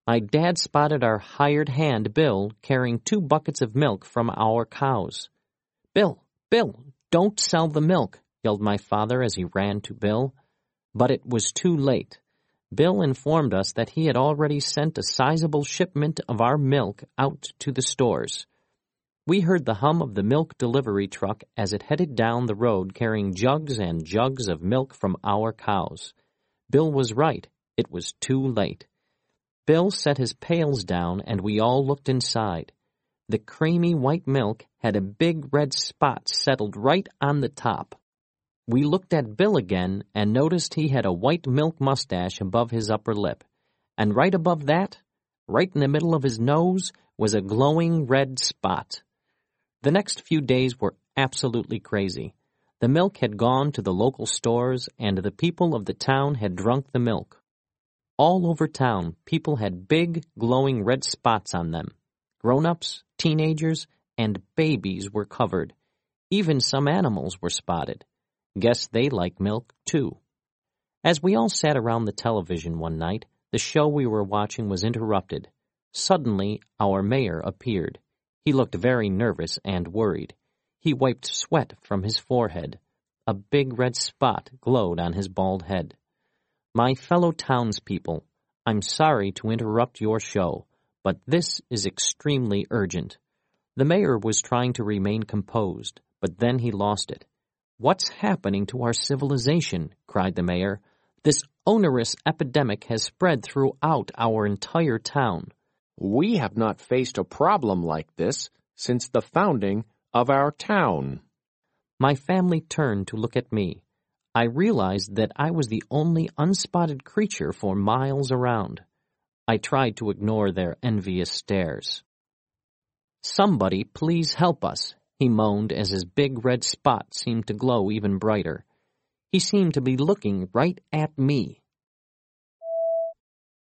My dad spotted our hired hand, Bill, carrying 2 buckets of milk from our cows. "Bill, Bill, don't sell the milk," yelled my father as he ran to Bill. But it was too late. Bill informed us that he had already sent a sizable shipment of our milk out to the stores. We heard the hum of the milk delivery truck as it headed down the road carrying jugs and jugs of milk from our cows. Bill was right. It was too late. Bill set his pails down and we all looked inside. The creamy white milk had a big red spot settled right on the top. We looked at Bill again and noticed he had a white milk mustache above his upper lip. And right above that, right in the middle of his nose, was a glowing red spot. The next few days were absolutely crazy. The milk had gone to the local stores and the people of the town had drunk the milk. All over town, people had big, glowing red spots on them. Grown-ups, teenagers, and babies were covered. Even some animals were spotted. Guess they like milk, too. As we all sat around the television one night, the show we were watching was interrupted. Suddenly, our mayor appeared. He looked very nervous and worried. He wiped sweat from his forehead. A big red spot glowed on his bald head. "My fellow townspeople, I'm sorry to interrupt your show, but this is extremely urgent." The mayor was trying to remain composed, but then he lost it. "What's happening to our civilization?" cried the mayor. "This onerous epidemic has spread throughout our entire town." "We have not faced a problem like this since the founding of our town." My family turned to look at me. I realized that I was the only unspotted creature for miles around. I tried to ignore their envious stares. "Somebody please help us," he moaned as his big red spot seemed to glow even brighter. He seemed to be looking right at me.